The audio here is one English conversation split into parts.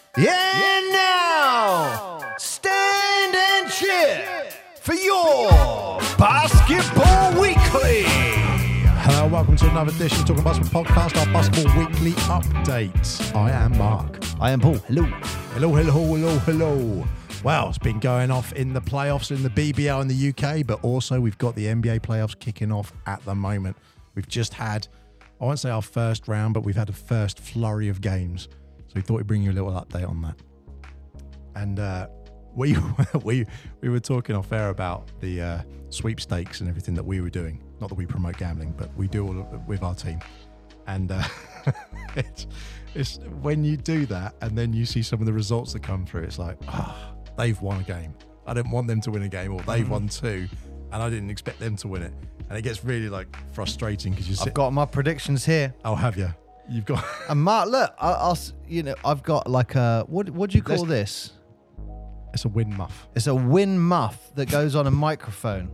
Yeah, now, stand and cheer for your Basketball Weekly. Hello, welcome to another edition of Talking Basketball Podcast, our Basketball Weekly update. I am Mark. I am Paul. Hello. Hello. Well, it's been going off in the playoffs in the BBL in the UK, but also we've got the NBA playoffs kicking off at the moment. We've just had, I won't say our first round, but we've had a first flurry of games. So we thought we'd bring you a little update on that. And we were talking off air about the sweepstakes and everything that we were doing. Not that we promote gambling, but we do all of it with our team. And it's when you do that and then you see some of the results that come through, it's like, they've won a game. I didn't want them to win a game, or they've won two, and I didn't expect them to win it. And it gets really like frustrating because I've got my predictions here. Oh, have you? You've got. And Mark, look, I've got like a what do you call this? It's a win muff. It's a win muff that goes on a microphone.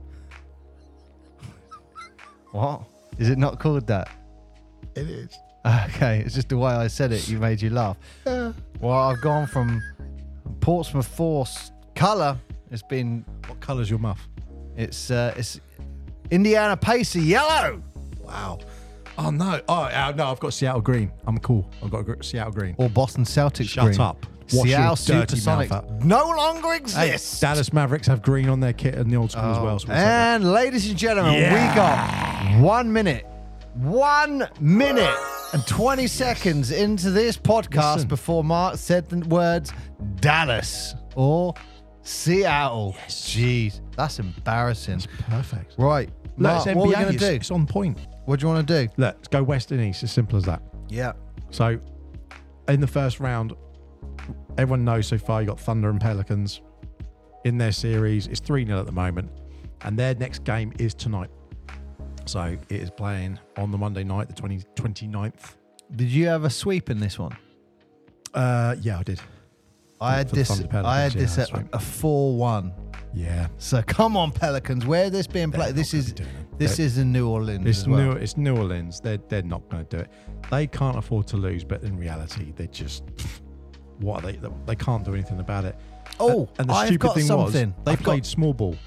What? Is it not called that? It is. Okay, it's just the way I said it. You made you laugh. Well, I've gone from Portsmouth Force colour. It's been. What colour's your muff? It's Indiana Pacer yellow. Wow. Oh no. Oh no. I've got Seattle green. I'm cool. I've got Seattle green. Or Boston Celtics Shut green. up. Wash Seattle your dirty mouth Supersonics out. no longer exists. Hey, Dallas Mavericks have green on their kit in the old school as well. So And ladies and gentlemen, we got 1 minute. 1 minute and 20 seconds into this podcast Listen. before Mark said the words Dallas or Seattle. Yes. Jeez, that's embarrassing. It's perfect. Right. Look, Mark, it's what are we NBA. going to do? It's on point. What do you want to do? Look, let's go west and east. As simple as that. Yeah. So, in the first round, everyone knows so far you got Thunder and Pelicans in their series. It's 3-0 at the moment, and their next game is tonight. So it is playing on the Monday night, the 29th. Did you have a sweep in this one? Yeah, I did. I had For the Thunder Pelicans, I had this that's at right. a 4-1. Yeah. So come on, Pelicans. Where is this being They're played? not gonna do it. This is in New Orleans It's as well. It's New Orleans. They're not going to do it. They can't afford to lose, but in reality, they're just what are they? They can't do anything about it. Oh, and the I've stupid got thing something. was they played small ball.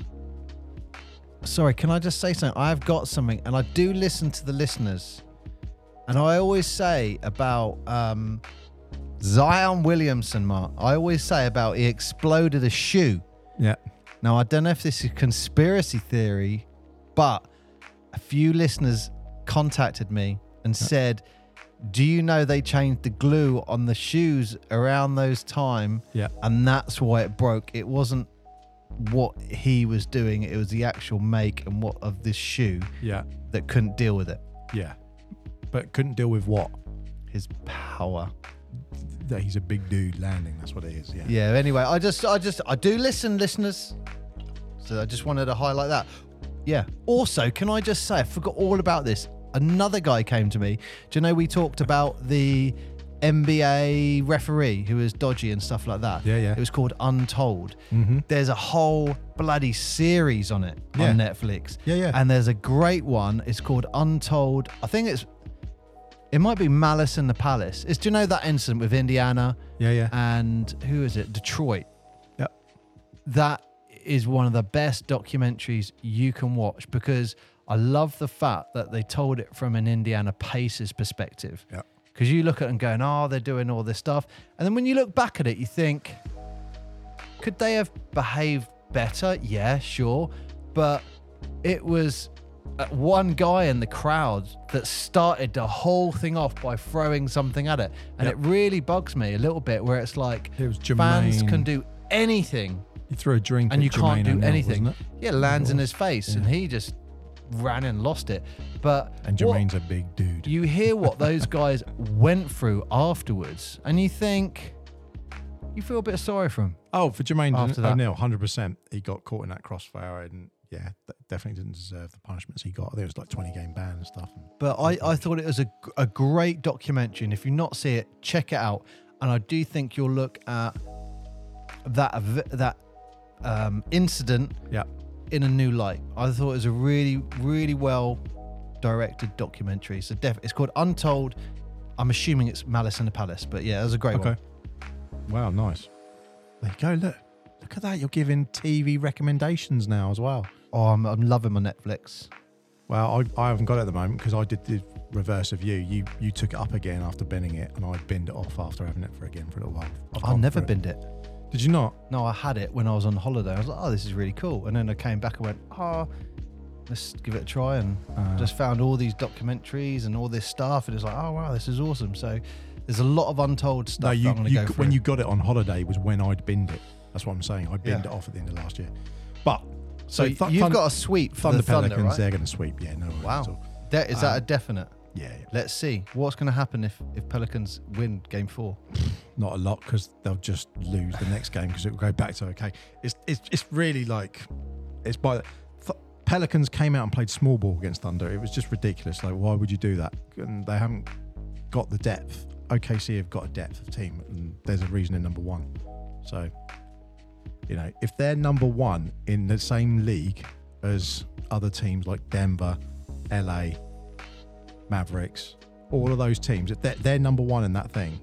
Sorry, can I just say something? I've got something, and I do listen to the listeners. And I always say about Zion Williamson, Mark. I always say about he exploded a shoe. Yeah. Now, I don't know if this is conspiracy theory, but a few listeners contacted me and said, do you know they changed the glue on the shoes around those time? Yeah. And that's why it broke. It wasn't what he was doing. It was the actual make and what of this shoe Yeah. that couldn't deal with it. Yeah. But couldn't deal with what? His power. That he's a big dude landing. That's what it is. Yeah. Yeah. Anyway, I do listen, listeners. So I just wanted to highlight that. Yeah. Also, can I just say, I forgot all about this. Another guy came to me. Do you know we talked about the NBA referee who was dodgy and stuff like that? Yeah. It was called Untold. Mm-hmm. There's a whole bloody series on it on Netflix. Yeah. And there's a great one. It's called Untold. I think it might be Malice in the Palace. Do you know that incident with Indiana? Yeah. And who is it? Detroit. Yep. That is one of the best documentaries you can watch because I love the fact that they told it from an Indiana Pacers perspective. Yeah. Because you look at them going, they're doing all this stuff. And then when you look back at it, you think, could they have behaved better? Yeah, sure. But it was one guy in the crowd that started the whole thing off by throwing something at it. And it really bugs me a little bit where it's like It was fans Jermaine. can do anything You threw a drink and at you can't Jermaine do O'Neal, anything. wasn't it? Yeah, lands It in was. his face and Yeah. he just ran and lost it. But And what- Jermaine's a big dude. you hear what those guys went through afterwards and you think, you feel a bit sorry for him. Oh, for Jermaine After that. O'Neal, 100%. He got caught in that crossfire and definitely didn't deserve the punishments he got. I think it was like 20-game ban and stuff. But I thought it was a great documentary, and if you not see it, check it out. And I do think you'll look at that incident in a new light. I thought it was a really, really well directed documentary. So it's called Untold. I'm assuming it's Malice in the Palace, but yeah, it was a great one. Wow, nice. There you go. Look at that. You're giving TV recommendations now as well. Oh, I'm loving my Netflix. Well, I haven't got it at the moment because I did the reverse of you. You took it up again after binning it, and I binned it off after having it for a little while. I've never binned it. Did you not? No, I had it when I was on holiday. I was like, oh, this is really cool. And then I came back and went, let's give it a try. And just found all these documentaries and all this stuff. And it's like, oh, wow, this is awesome. So there's a lot of untold stuff that I'm going to go through. When you got it on holiday was when I'd binned it. That's what I'm saying. I binned it off at the end of last year. But so you've got a sweep for Thunder the Thunder, Pelicans, right? They're going to sweep. Yeah, no worries at all. Is that a definite? Yeah. Let's see. What's going to happen if Pelicans win game 4? Not a lot, because they'll just lose the next game because it will go back to okay. It's really like Pelicans came out and played small ball against Thunder. It was just ridiculous. Like, why would you do that? And they haven't got the depth. OKC have got a depth of team, and there's a reason they're number 1. So, if they're number 1 in the same league as other teams like Denver, LA, Mavericks, all of those teams, they're number 1 in that thing,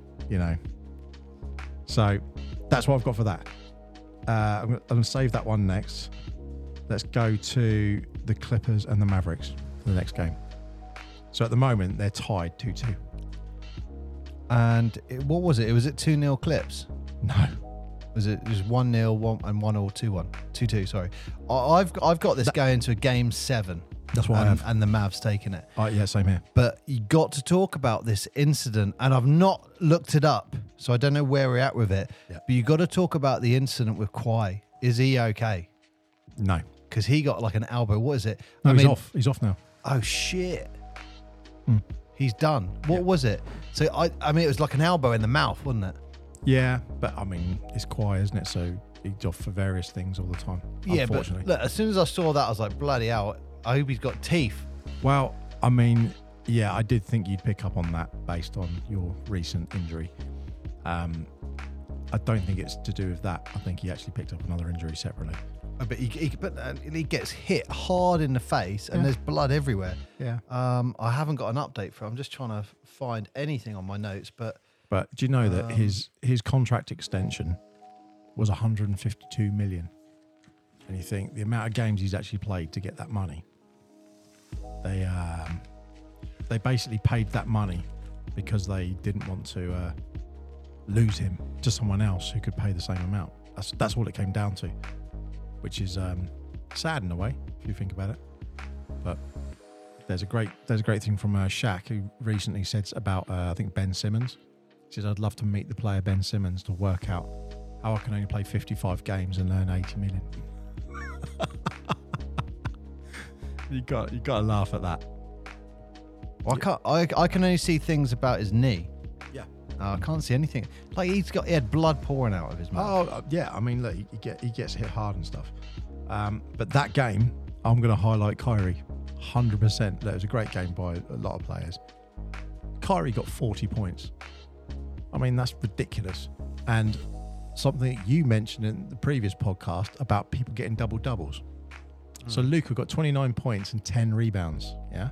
So that's what I've got for that. I'm going to save that one next. Let's go to the Clippers and the Mavericks for the next game. So at the moment, they're tied 2-2. And what was it? Was it 2-0 Clips? No. Was it just 1-0 and 1-0 2-1? 2-2, sorry. I've got this going to a game 7. That's what I have. And the Mavs taking it. Yeah, same here. But you got to talk about this incident, and I've not looked it up, so I don't know where we're at with it. Yeah. But you got to talk about the incident with Kawhi. Is he okay? No. Because he got like an elbow. What is it? No, he's off. He's off now. Oh, shit. He's done. What was it? So, I mean, it was like an elbow in the mouth, wasn't it? Yeah, but I mean, it's Kawhi, isn't it? So he's off for various things all the time, unfortunately. But look, as soon as I saw that, I was like, bloody hell, I hope he's got teeth. Well, I mean, yeah, I did think you'd pick up on that based on your recent injury. I don't think it's to do with that. I think he actually picked up another injury separately. But he gets hit hard in the face, and there's blood everywhere. Yeah. I haven't got an update for him. I'm just trying to find anything on my notes. But do you know that his contract extension was 152 million? And you think the amount of games he's actually played to get that money? They basically paid that money because they didn't want to lose him to someone else who could pay the same amount. That's all it came down to, which is sad in a way if you think about it. But there's a great thing from Shaq, who recently said about I think Ben Simmons. He says, I'd love to meet the player Ben Simmons to work out how I can only play 55 games and earn 80 million. You got to laugh at that. Well, I can only see things about his knee. Yeah. I can't see anything. Like he had blood pouring out of his mouth. Oh yeah, I mean, look, he gets hit hard and stuff. But that game, I'm going to highlight Kyrie, 100%. That was a great game by a lot of players. Kyrie got 40 points. I mean, that's ridiculous. And something you mentioned in the previous podcast about people getting double doubles. So Luka got 29 points and 10 rebounds. Yeah.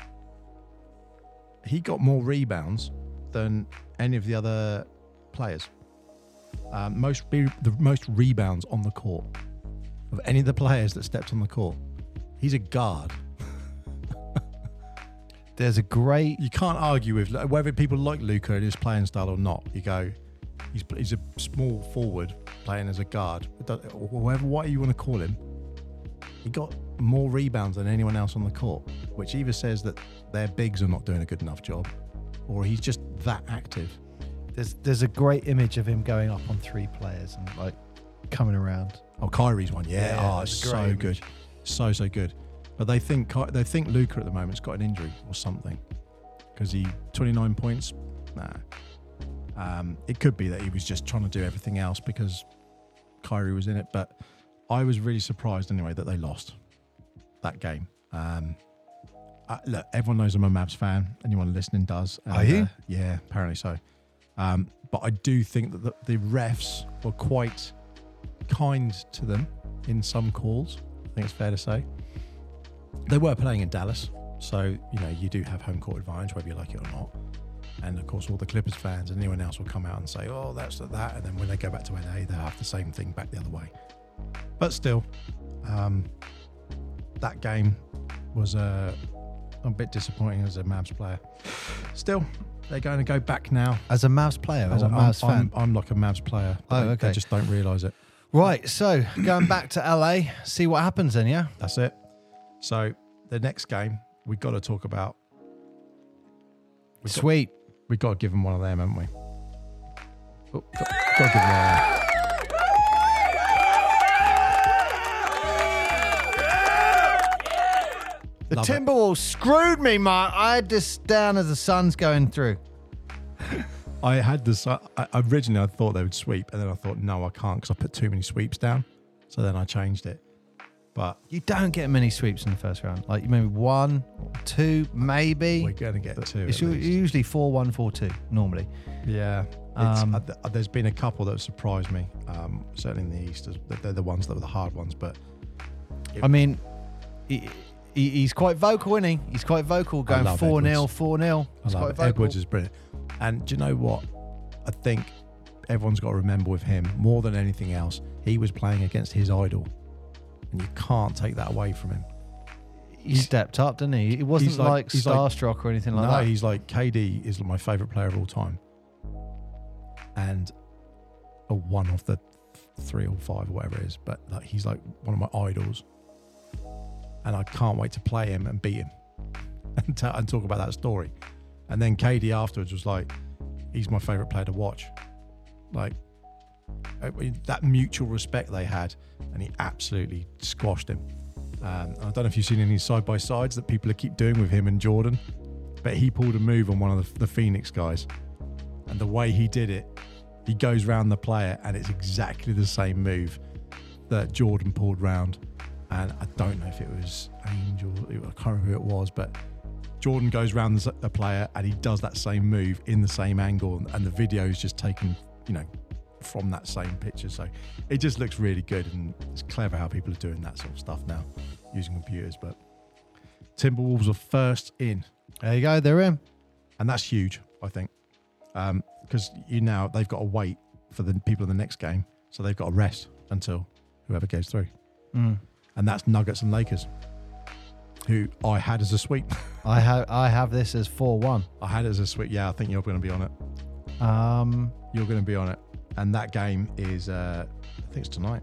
He got more rebounds than any of the other players. The most rebounds on the court of any of the players that stepped on the court. He's a guard. There's a great... You can't argue with whether people like Luka and his playing style or not. You go, he's a small forward playing as a guard. What you want to call him, he got more rebounds than anyone else on the court, which either says that their bigs are not doing a good enough job, or he's just that active. There's a great image of him going up on 3 players and like coming around. Oh, Kyrie's one, yeah. It's so good, so good. But they think Luka at the moment's got an injury or something, because he 29 points. Nah, it could be that he was just trying to do everything else because Kyrie was in it. But I was really surprised anyway that they lost that game. Look, everyone knows I'm a Mavs fan. Anyone listening does. Are you? Yeah, apparently so. But I do think that the refs were quite kind to them in some calls. I think it's fair to say. They were playing in Dallas, so you do have home court advantage, whether you like it or not. And of course, all the Clippers fans and anyone else will come out and say, "Oh, that's that," and then when they go back to LA, they'll have the same thing back the other way. But still, that game was a bit disappointing as a Mavs player. Still, they're going to go back now. As a Mavs player, as a Mavs fan. I'm like a Mavs player. Okay. They just don't realise it. Right, so going back to LA, see what happens then, yeah? That's it. So the next game, we've got to talk about. Sweet. We've got to give them one of them, haven't we? Oh, got to give them one of them. The Love it. Timberwolves screwed me, Mark. I had this down as the sun's going through. I had this. Originally, I thought they would sweep, and then I thought, no, I can't because I put too many sweeps down. So then I changed it. But You don't get many sweeps in the first round. Like maybe 1, 2, maybe. we're going to get two. It's at least. usually 4-1, 4-2 normally. Yeah. There's been a couple that have surprised me. Certainly in the East, they're the ones that were the hard ones. But I mean, he's quite vocal, isn't he? He's quite vocal, going 4-0, 4-0. I love it. Edwards is brilliant. And do you know what? I think everyone's got to remember with him, more than anything else, he was playing against his idol. And you can't take that away from him. He stepped up, didn't he? It wasn't he's like he's starstruck or anything like that. No, he's like, KD is my favourite player of all time. And one of the 3 or 5 or whatever it is. But like, he's like one of my idols. And I can't wait to play him and beat him and talk about that story. And then KD afterwards was like, he's my favourite player to watch. Like, that mutual respect they had, and he absolutely squashed him. I don't know if you've seen any side-by-sides that people keep doing with him and Jordan, but he pulled a move on one of the Phoenix guys. And the way he did it, he goes round the player, and it's exactly the same move that Jordan pulled round. And I don't know if it was Angel, I can't remember who it was, but Jordan goes round the player and he does that same move in the same angle, and the video is just taken, from that same picture. So it just looks really good, and it's clever how people are doing that sort of stuff now using computers. But Timberwolves are first in. There you go, they're in. And that's huge, I think, because they've got to wait for the people in the next game, so they've got to rest until whoever goes through. And that's Nuggets and Lakers, who I had as a sweep. I have this as 4-1. I had it as a sweep. Yeah, I think you're going to be on it. You're going to be on it. And that game is, I think it's tonight.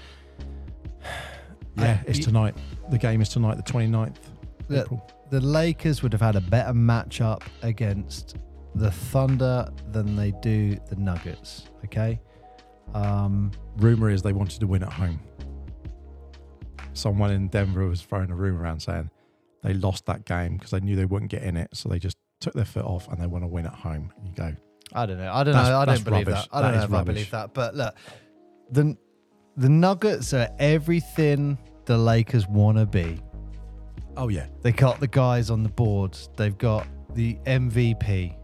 Yeah, it's tonight. The game is tonight, the 29th April. The Lakers would have had a better matchup against the Thunder than they do the Nuggets, okay? Rumour is they wanted to win at home. Someone in Denver was throwing a rumour around saying they lost that game because they knew they wouldn't get in it, so they just took their foot off and they want to win at home. And you go, I don't know. I don't believe rubbish. that. I don't know if I believe that. But look, the Nuggets are everything the Lakers want to be. Oh, yeah. They got the guys on the boards. They've got the MVP.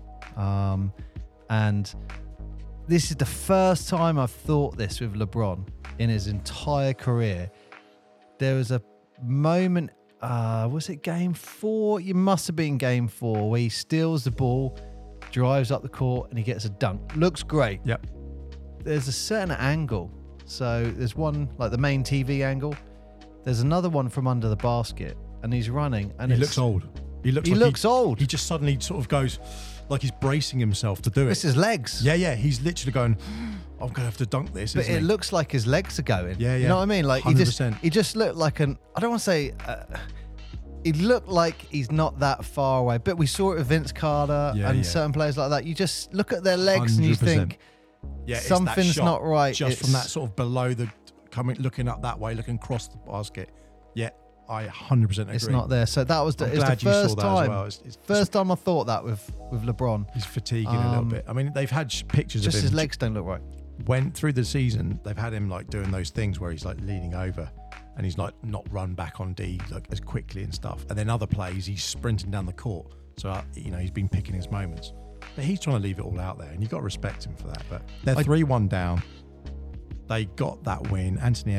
And this is the first time I've thought this with LeBron in his entire career. There was a moment, was it game 4? You must have been game 4, where he steals the ball, drives up the court, and he gets a dunk. Looks great. Yep. There's a certain angle. So there's one, like the main TV angle. There's another one from under the basket, and he's running. And he looks old. He looks old. He just suddenly sort of goes like he's bracing himself to do it. It's his legs. Yeah. He's literally going, I'm going to have to dunk this. But it looks like his legs are going. Yeah. You know what I mean? Like 100%. he just looked like I don't want to say, he looked like he's not that far away. But we saw it with Vince Carter and certain players like that. You just look at their legs 100%. And you think, something's not right. Just from that sort of below looking up that way, looking across the basket. Yeah, I 100% agree. It's not there. So that was the first time. First time I thought that with LeBron. He's fatiguing a little bit. I mean, they've had pictures of him. Just his legs don't look right. Went through the season, they've had him like doing those things where he's like leaning over and he's like not run back on D like as quickly and stuff. And then other plays, he's sprinting down the court. So, he's been picking his moments. But he's trying to leave it all out there, and you've got to respect him for that. But they're 3-1 down. They got that win. Anthony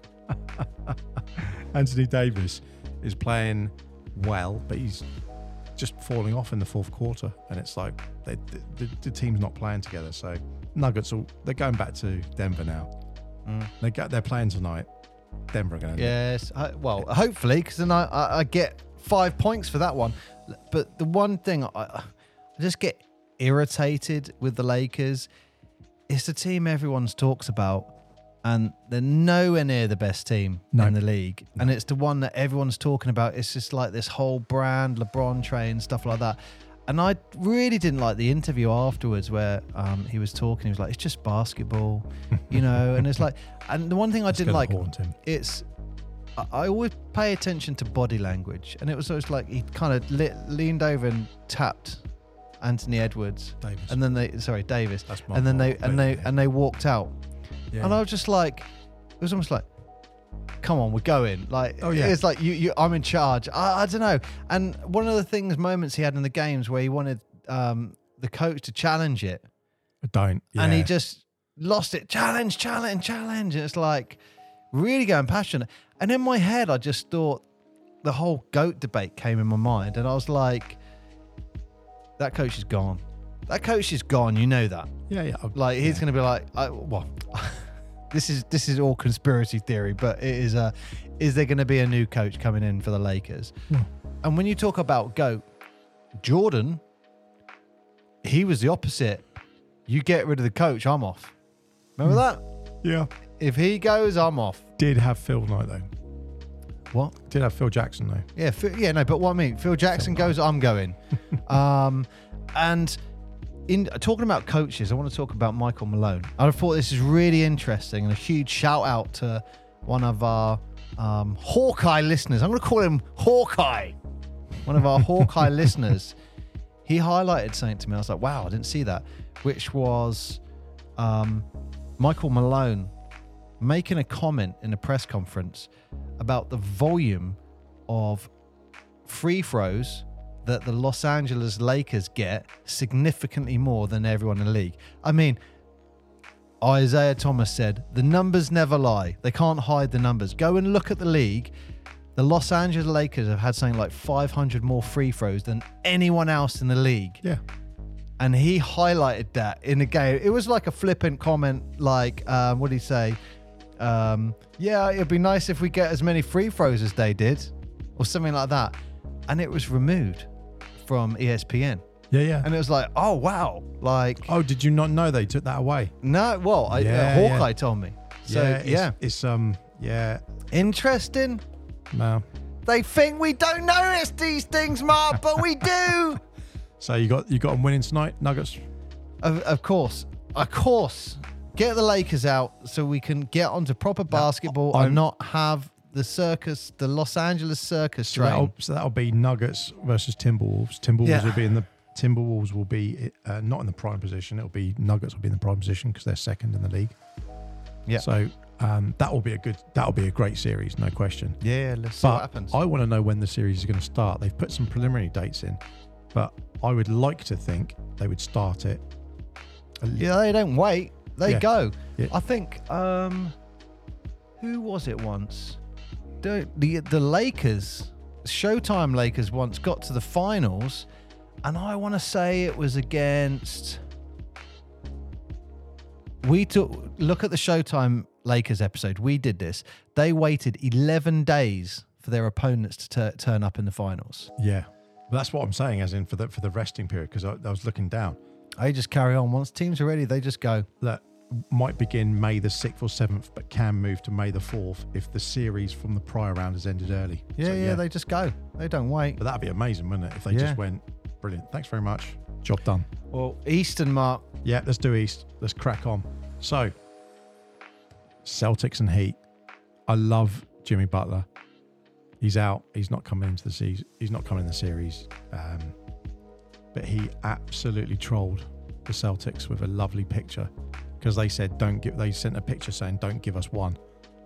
Davis is playing well, but he's just falling off in the fourth quarter, and it's like the team's not playing together. So Nuggets, they're going back to Denver now. They're playing tonight. Denver are going to. Yes. Well, hopefully, because then I get 5 points for that one. But the one thing I just get irritated with the Lakers. It's the team everyone talks about, and they're nowhere near the best team in the league. No. And it's the one that everyone's talking about. It's just like this whole brand, LeBron train, stuff like that. And I really didn't like the interview afterwards where he was talking. He was like, it's just basketball, you know? And it's like, and the one thing I didn't like, it's, I always pay attention to body language. And it was always like he kind of leaned over and tapped Anthony Edwards. Davis. And then Davis. That's my and then fault, they walked out. Yeah. And I was just like, it was almost like, come on, we're going. Like, it's like I'm in charge. I don't know. And one of the moments he had in the games where he wanted the coach to challenge it. And he just lost it. Challenge. And it's like really going passionate. And in my head, I just thought the whole GOAT debate came in my mind. And I was like, that coach is gone. That coach is gone. You know that. Yeah. Like he's going to be like, this is all conspiracy theory, but it is is there going to be a new coach coming in for the Lakers? Yeah. And when you talk about GOAT, Jordan, he was the opposite. You get rid of the coach, I'm off. Remember that? Yeah. If he goes, I'm off. Did have Phil Knight though. What? Did have Phil Jackson though. Yeah, no, but what I mean, Phil Jackson goes, I'm going. And in talking about coaches, I want to talk about Michael Malone. I thought this is really interesting, and a huge shout out to one of our Hawkeye listeners. I'm going to call him Hawkeye. One of our Hawkeye listeners. He highlighted something to me. I was like, wow, I didn't see that. Which was Michael Malone making a comment in a press conference about the volume of free throws that the Los Angeles Lakers get, significantly more than everyone in the league. I mean, Isaiah Thomas said, the numbers never lie. They can't hide the numbers. Go and look at the league. The Los Angeles Lakers have had something like 500 more free throws than anyone else in the league. Yeah. And he highlighted that in the game. It was like a flippant comment, like, what did he say? Yeah, it'd be nice if we get as many free throws as they did, or something like that. And it was removed from ESPN. Yeah. And it was like, oh, wow. Like, oh, did you not know they took that away? No, well, Hawkeye told me. So, It's interesting. No. They think we don't notice these things, Mark, but we do. So you got them winning tonight, Nuggets? Of course. Get the Lakers out so we can get onto proper basketball and not have the Los Angeles circus train. So that'll be Nuggets versus Timberwolves. Timberwolves will be not in the prime position. It'll be Nuggets will be in the prime position because they're second in the league. Yeah. So that'll be a great series, no question. Yeah, let's see what happens. I want to know when the series is going to start. They've put some preliminary dates in, but I would like to think they would start it. Yeah, they don't wait. They go. Yeah. I think who was it once? The Lakers, Showtime Lakers once got to the finals, and I want to say it was against. Look at the Showtime Lakers episode. We did this. They waited 11 days for their opponents to turn up in the finals. Yeah, but that's what I'm saying, as in for the resting period, because I was looking down. They just carry on. Once teams are ready, they just go. That might begin May the 6th or 7th, but can move to May the 4th if the series from the prior round has ended early. Yeah, they just go. They don't wait. But that'd be amazing, wouldn't it? If they just went, brilliant. Thanks very much. Job done. Well, Eastern, Mark. Yeah, let's do East. Let's crack on. So, Celtics and Heat. I love Jimmy Butler. He's out. He's not coming into the season. He's not coming in the series. But he absolutely trolled the Celtics with a lovely picture because they said they sent a picture saying don't give us one.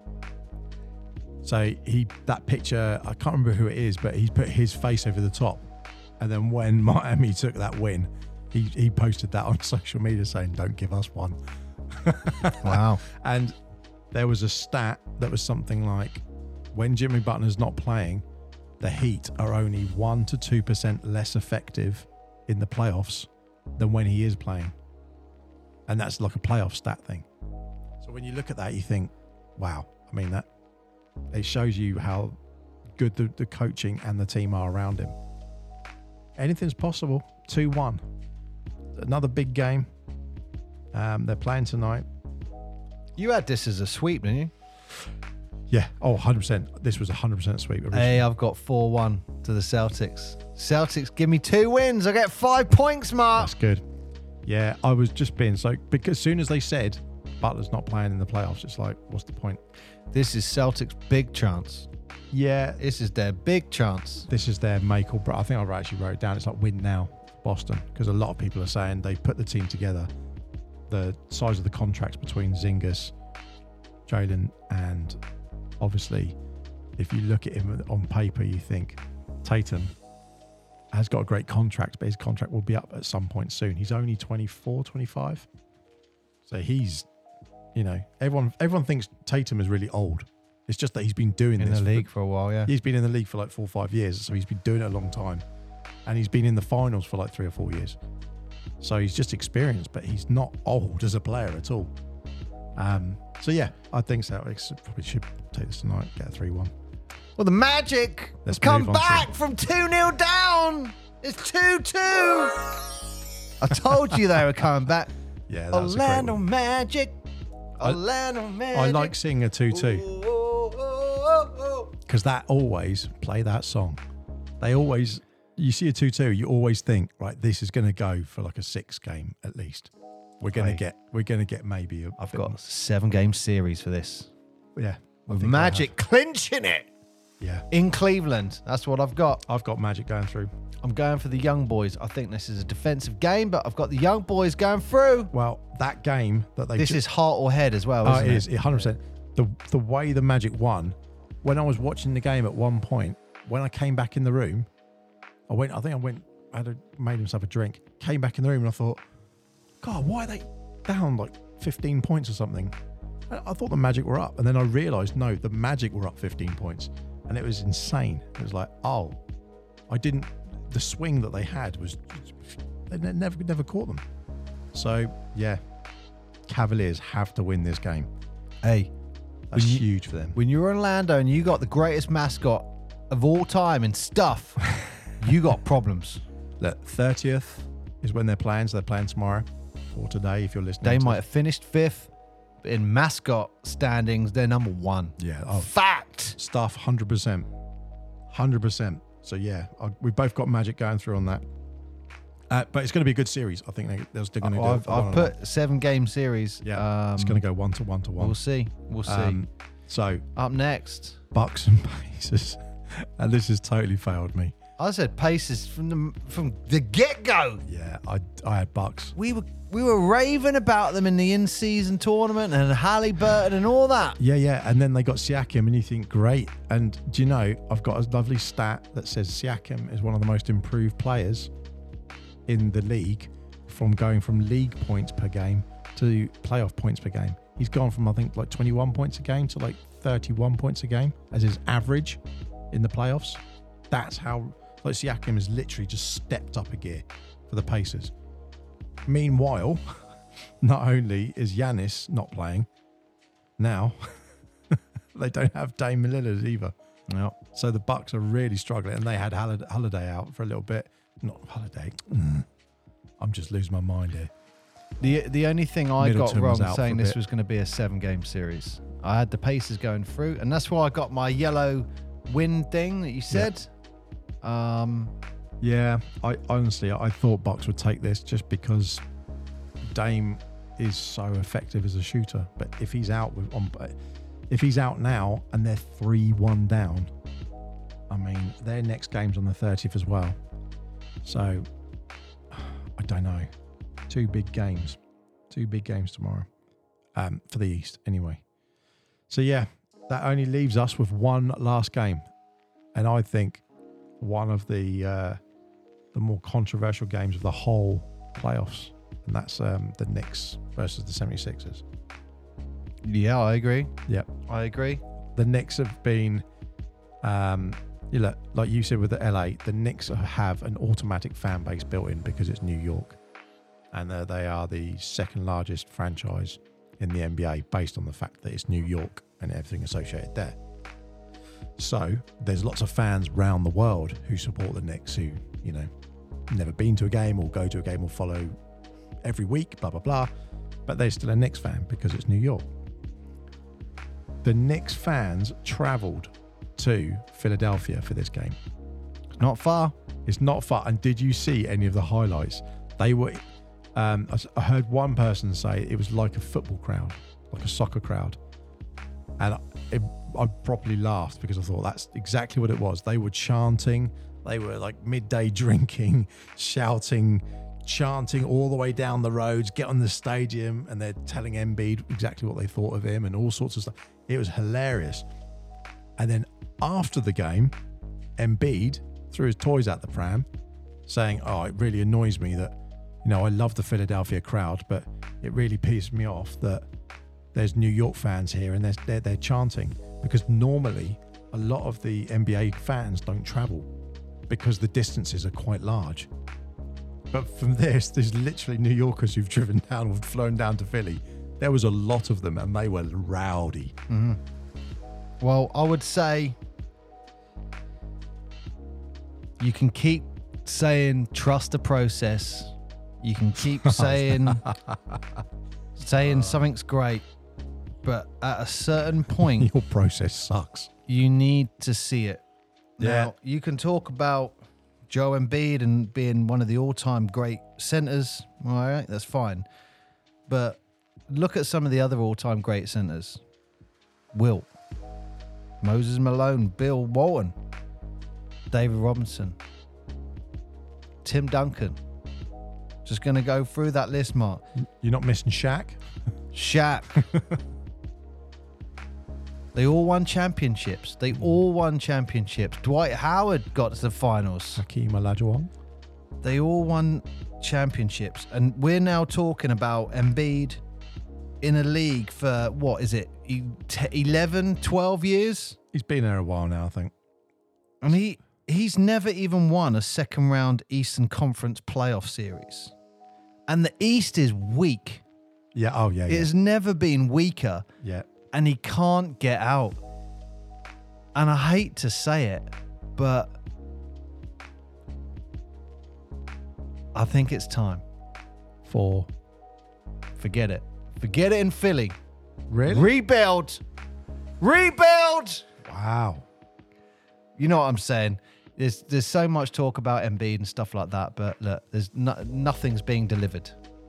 So that picture, I can't remember who it is, but he put his face over the top. And then when Miami took that win, he posted that on social media saying don't give us one. Wow. And there was a stat that was something like when Jimmy Butler's not playing, the Heat are only 1 to 2% less effective in the playoffs than when he is playing. And that's like a playoff stat thing. So when you look at that, you think, wow. I mean, that it shows you how good the coaching and the team are around him. Anything's possible. 2-1. Another big game. They're playing tonight. You had this as a sweep, didn't you? Yeah. Oh, 100%. This was 100% sweep. Originally. Hey, I've got 4-1 to the Celtics. Celtics give me 2 wins. I get 5 points, Mark. That's good. Yeah, I was just being so... Because as soon as they said Butler's not playing in the playoffs, it's like, what's the point? This is Celtics' big chance. Yeah. This is their big chance. This is their make or break. I think I actually wrote it down. It's like win now, Boston. Because a lot of people are saying they put the team together. The size of the contracts between Zingas, Jalen, and obviously, if you look at him on paper, you think Tatum has got a great contract, but his contract will be up at some point soon. He's only 24, 25. So he's, everyone thinks Tatum is really old. It's just that he's been doing in this the league for a while, yeah. He's been in the league for like 4 or 5 years, so he's been doing it a long time. And he's been in the finals for like 3 or 4 years. So he's just experienced, but he's not old as a player at all. So yeah, I think so. Probably should take this tonight, get a 3-1. Well, the Magic Let's come move on back from 2-0 down. It's 2-2. I told you they were coming back. Yeah, that was Orlando a great one. Magic. Orlando Magic. I like seeing a 2-2 because that always play that song. They always, you see a 2-2, you always think, right, this is going to go for like a 6 game at least. We're going to get maybe. I've got a 7-game series for this. Yeah, With Magic clinching it. Yeah, in Cleveland. That's what I've got. I've got Magic going through. I'm going for the young boys. I think this is a defensive game, but I've got the young boys going through. Well, that game that they... This is heart or head as well, isn't it? It is, 100%. The way the Magic won, when I was watching the game at one point, when I came back in the room, I made himself a drink, came back in the room and I thought, God, why are they down like 15 points or something? I thought the Magic were up. And then I realised, no, the Magic were up 15 points. And it was insane. It was like, the swing that they had was, they never caught them. So, yeah, Cavaliers have to win this game. Hey, that's huge for them. When you're Orlando and you got the greatest mascot of all time and stuff, you got problems. Look, 30th is when they're playing, so they're playing tomorrow or today if you're listening. They might have finished 5th, but in mascot standings, they're number 1. Yeah. Fact. Stuff, 100%. 100%. So, yeah, we both got Magic going through on that. But it's going to be a good series. I think they're still going to do it. I've put 7-game series. Yeah, it's going to go 1-1 to 1. We'll see. So, up next, Bucks and Pacers. And this has totally failed me. I said Pacers from the get-go. Yeah, I had Bucks. We were raving about them in the in-season tournament and Halliburton and all that. Yeah. And then they got Siakam and you think, great. And do you know, I've got a lovely stat that says Siakam is one of the most improved players in the league from going from league points per game to playoff points per game. He's gone from, I think, like 21 points a game to like 31 points a game as his average in the playoffs. That's how... Like Siakam has literally just stepped up a gear for the Pacers. Meanwhile, not only is Giannis not playing, now they don't have Dame Lillard either. No. So the Bucks are really struggling, and they had Holiday out for a little bit. Not Holiday. I'm just losing my mind here. The only thing I Middleton got was wrong out saying for a this bit. was going to be a 7-game series. I had the Pacers going through, and that's why I got my yellow win thing that you said. Yeah, I honestly thought Bucks would take this just because Dame is so effective as a shooter. But if he's out now and they're 3-1 down, I mean their next game's on the 30th as well. So I don't know. 2 big games tomorrow for the East anyway. So yeah, that only leaves us with one last game, and I think one of the more controversial games of the whole playoffs, and that's the Knicks versus the 76ers. Yeah, I agree. Yep. I agree. The Knicks have been, You look, like you said with the LA, the Knicks have an automatic fan base built in because it's New York. And they are the second largest franchise in the NBA based on the fact that it's New York and everything associated there. So there's lots of fans around the world who support the Knicks who, you know, never been to a game or go to a game or follow every week, blah, blah, blah. But they're still a Knicks fan because it's New York. The Knicks fans travelled to Philadelphia for this game. Not far. It's not far. And did you see any of the highlights? They were... I heard one person say it was like a football crowd, like a soccer crowd. And I properly laughed because I thought that's exactly what it was. They were chanting. They were like midday drinking, shouting, chanting all the way down the roads, get on the stadium, and they're telling Embiid exactly what they thought of him and all sorts of stuff. It was hilarious. And then after the game, Embiid threw his toys at the pram, saying, "Oh, it really annoys me that, you know, I love the Philadelphia crowd, but it really pisses me off that there's New York fans here and they're chanting, because normally a lot of the NBA fans don't travel because the distances are quite large. But from this, there's literally New Yorkers who've driven down or flown down to Philly. There was a lot of them and they were rowdy." Mm-hmm. Well, I would say you can keep saying trust the process. You can keep saying something's great, but at a certain point, your process sucks. You need to see it. Yeah. Now, you can talk about Joe Embiid and being one of the all-time great centers. All right, that's fine. But look at some of the other all-time great centers. Wilt, Moses Malone, Bill Walton, David Robinson, Tim Duncan. Just going to go through that list, Mark. You're not missing Shaq? Shaq. They all won championships. Dwight Howard got to the finals. Hakeem Olajuwon. They all won championships. And we're now talking about Embiid in a league for, what is it, 11, 12 years? He's been there a while now, I think. And he's never even won a second round Eastern Conference playoff series. And the East is weak. Yeah, oh yeah. It has never been weaker. Yeah. And he can't get out. And I hate to say it, but I think it's time. Forget it. Forget it in Philly. Really? Rebuild. Wow. You know what I'm saying? There's so much talk about Embiid and stuff like that, but look, there's nothing's being delivered.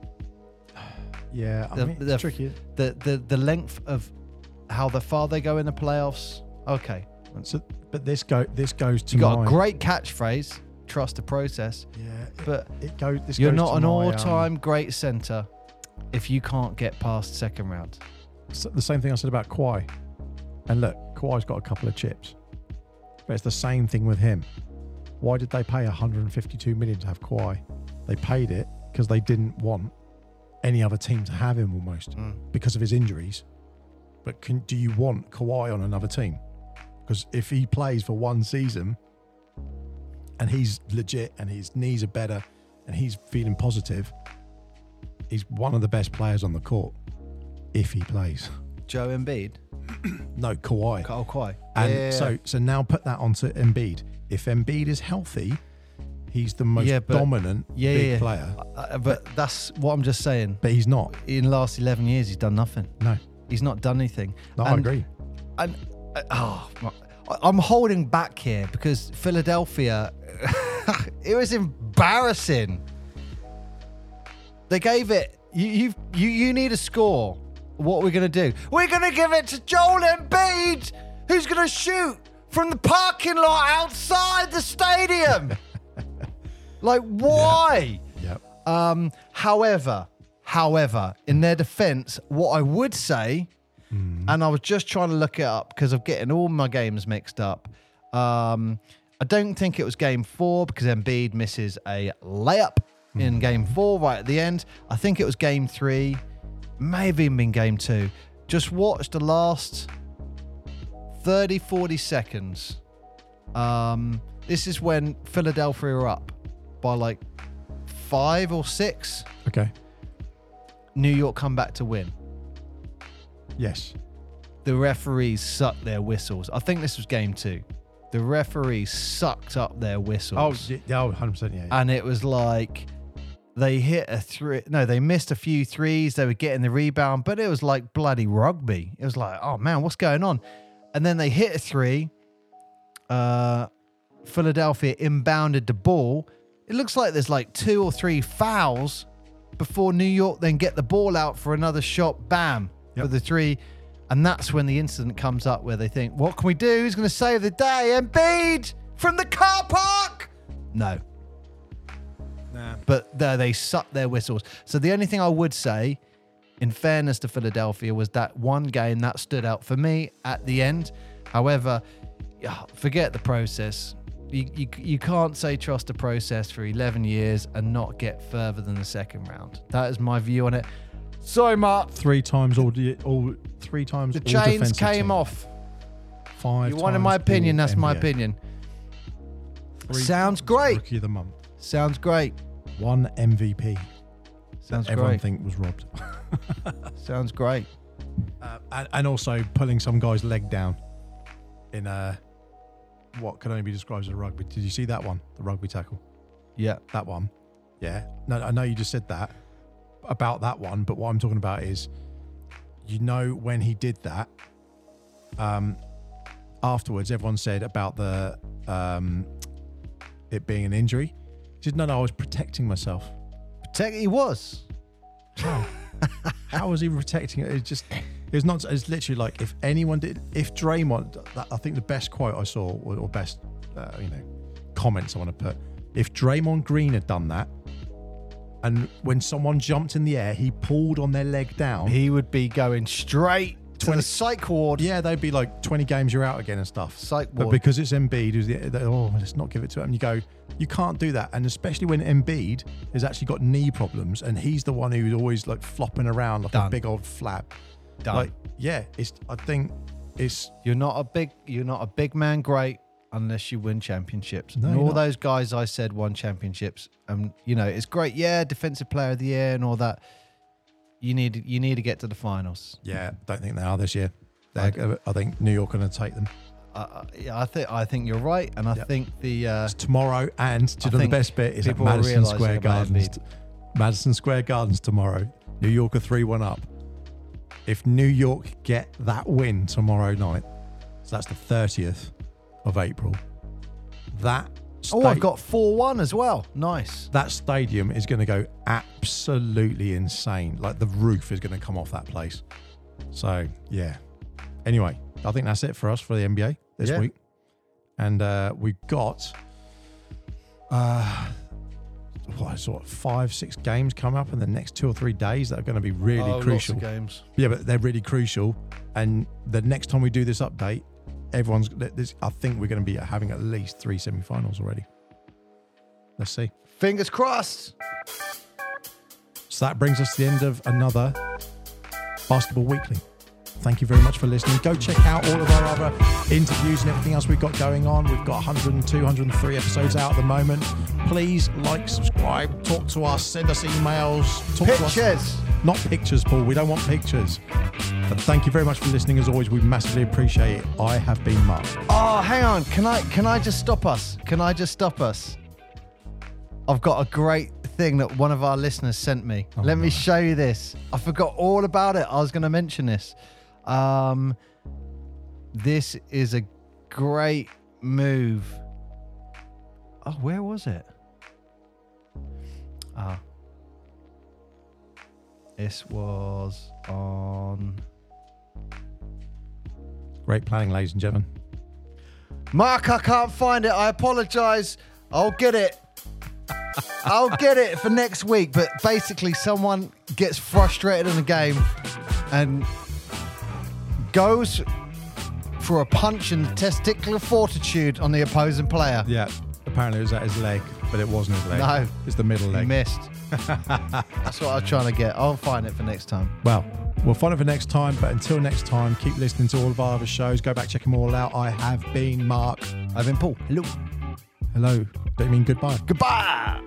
Yeah, I mean, it's tricky. The length of how far they go in the playoffs. Okay. So, but this goes to you got a great catchphrase, trust the process. Yeah, but you're not an all-time great center if you can't get past second round. So the same thing I said about Kawhi. And look, Kawhi's got a couple of chips. But it's the same thing with him. Why did they pay $152 million to have Kawhi? They paid it because they didn't want any other team to have him almost because of his injuries. But do you want Kawhi on another team? Because if he plays for one season and he's legit and his knees are better and he's feeling positive, he's one of the best players on the court if he plays. Joe Embiid? No, Kawhi. Oh, Kawhi. And so now put that onto Embiid. If Embiid is healthy, he's the most dominant big player. But that's what I'm just saying. But he's not. In the last 11 years, he's done nothing. No. He's not done anything. No, I agree. And I'm holding back here because Philadelphia, it was embarrassing. They gave it. You need a score. What are we going to do? We're going to give it to Joel Embiid, who's going to shoot from the parking lot outside the stadium. Like, why? Yep. However, in their defense, what I would say, and I was just trying to look it up because I'm getting all my games mixed up. I don't think it was game 4 because Embiid misses a layup in game 4 right at the end. I think it was game 3. May have even been game 2. Just watch the last 30, 40 seconds This is when Philadelphia are up by like 5 or 6. Okay. New York come back to win. Yes. The referees sucked their whistles. I think this was game 2. The referees sucked up their whistles. Oh, 100%. Yeah. And it was like they hit a 3. No, they missed a few threes. They were getting the rebound, but it was like bloody rugby. It was like, oh man, what's going on? And then they hit a 3. Philadelphia inbounded the ball. It looks like there's like 2 or 3 fouls before New York then get the ball out for another shot. Bam, for the 3. And that's when the incident comes up where they think, what can we do? Who's going to save the day? Embiid from the car park? No. Nah. But they sucked their whistles. So the only thing I would say, in fairness to Philadelphia, was that one game that stood out for me at the end. However, forget the process. You can't say trust the process for 11 years and not get further than the second round. That is my view on it. Sorry, Mark. 3 times all 3 times. The all chains defensive came team. off. 5 You wanted my opinion. That's my opinion. Sounds great. Rookie of the month. Sounds great. 1 MVP. Sounds Everyone great. think was robbed. Sounds great. And also pulling some guy's leg down in what can only be described as a rugby. Did you see that one? The rugby tackle. Yeah. That one. Yeah. No, I know you just said that about that one, but what I'm talking about is, when he did that, afterwards, everyone said about the it being an injury. He said, no, I was protecting myself. He was. How was he protecting it? It's literally like if Draymond, I think the best quote I saw, or best, comments I want to put, if Draymond Green had done that, and when someone jumped in the air, he pulled on their leg down, He would be going straight to the psych ward. yeah, they'd be like 20 games, you're out again and stuff. Psych But ward. because it's Embiid, let's not give it to him. You go, you can't do that. And especially when Embiid has actually got knee problems and he's the one who's always like flopping around like Done. a big old flap. Done. Like, yeah, I think it's, You're not a big man great unless you win championships. No, and you're all not. those guys I said won championships. It's great. Yeah, defensive player of the year and all that. You need to get to the finals. yeah, don't think they are this year. I think New York are going to take them. I think you're right, and I think It's tomorrow, and the think best bit is at people will Madison realise Square it about Gardens. Embiid. Madison Square Gardens tomorrow. New York are 3-1 up. If New York get that win tomorrow night, so that's the 30th of April, I've got 4-1 as well. Nice. that stadium is going to go absolutely insane. Like the roof is going to come off that place. So, yeah. Anyway, I think that's it for us for the NBA this Yeah. week. And we've got 5-6 games coming up in the next 2 or 3 days that are going to be really crucial. Lots of games. Yeah, but they're really crucial. And the next time we do this update, I think we're going to be having at least 3 semi-finals already. Let's see. Fingers crossed. So that brings us to the end of another Basketball Weekly. Thank you very much for listening. Go check out all of our other interviews and everything else we've got going on. We've got 102, 103 episodes out at the moment. Please like, subscribe, talk to us, send us emails. Talk to us. Pictures. Not pictures, Paul. We don't want pictures. But thank you very much for listening. As always, we massively appreciate it. I have been Mark. Oh, hang on. Can I just stop us? I've got a great thing that one of our listeners sent me. Let me show you this. I forgot all about it. I was going to mention this. This is a great move. Oh, where was it? This was on... Great planning, ladies and gentlemen. Mark, I can't find it. I apologize. I'll get it. I'll get it for next week. But basically, someone gets frustrated in a game and goes for a punch in the testicular fortitude on the opposing player. Yeah, apparently it was at his leg, but it wasn't his leg. No. It's the middle He leg. missed. That's what I was trying to get. I'll find it for next time. Well, we'll find it for next time. But until next time, keep listening to all of our other shows. Go back, check them all out. I have been Mark. I've been Paul. Hello. Hello. Don't you mean goodbye? Goodbye.